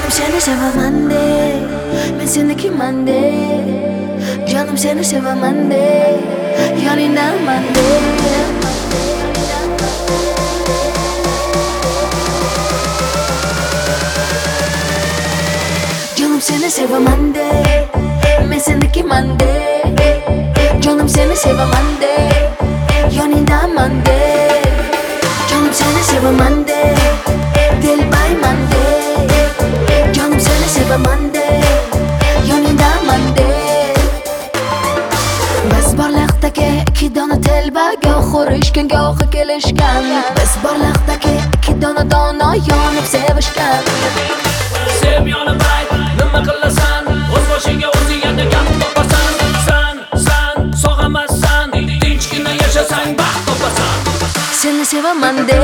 Canım seni sevemem de, ben senikiman de. Canım seni sevemem de, yanındaman de. Canım seni sevemem de, ben senikiman de. Canım seni sevemem de, yanındaman de. Canım seni sevemem de, dilbayman de. Canım seni sevemem de, yanındaman de. Biz barliqdagi ikki dona telba, goh urishgan, goh kelishgan. Biz barliqdagi ikki dona dono yonib sevishgan. Sev yonib ayt, nima qilasan? O'z boshiga o'zing yana gap topasan. San, sog'amassan, tinchgina yashasang baxt topasan. Seni sevemem de,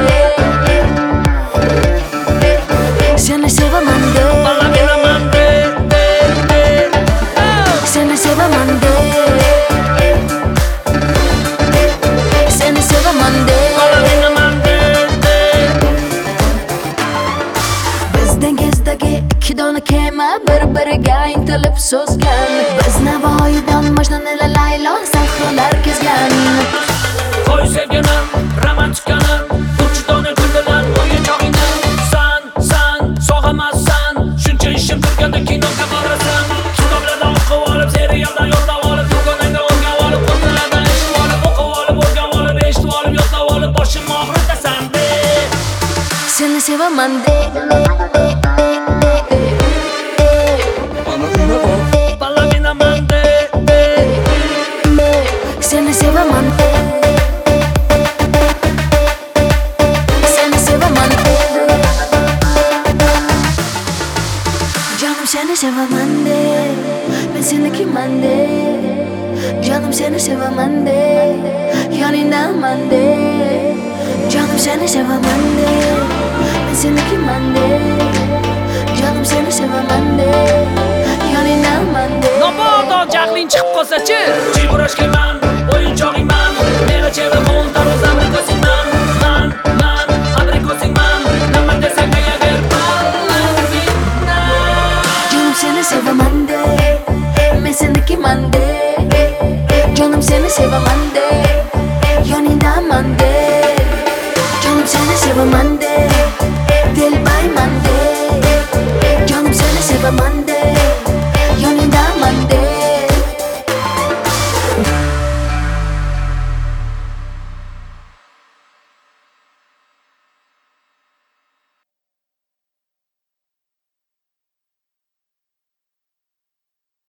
seni sevemem de. Balaginaman de. Seni sevemem de, seni sevemem de. Balaginaman de. Biz dengizdagi ikki dona kema bir-biriga intilib so'zgan. Biz Navoiydan Majnun ila Laylo sahrolar kezgan. Qo'y sevganim, romantikanim, uch dona kundalar o'yinchog'ingni. San, sog'amassan, shuncha ishim turganda kinoga borasan. Kitoblardan o'qib olib, serialdan yodlab olib, dugonangda o'rganib olib, qo'rqinlardan eshitib olib, o'qib olib, o'rganib olib, eshitib olib, yodlab olib, boshim og'ritasan de. Seni sevemem de, Balaginaman de. seni sevemem de. Seni sevemem de. Canım seni sevemem de, ben senikiman de. Canım seni sevemem de, yanındaman de. Canım seni sevemem de, ben senikiman de. Canım seni sevemem de, yanındaman de. Mabodo jahling chiqib qolsa-chi, jibrashkiman, o'yinchog'ingman, meni chevamon taroz abrikosingman, man, abrikosingman, nima desang agar balagina. Canım seni sevemem de, ben senikiman de. Canım seni sevemem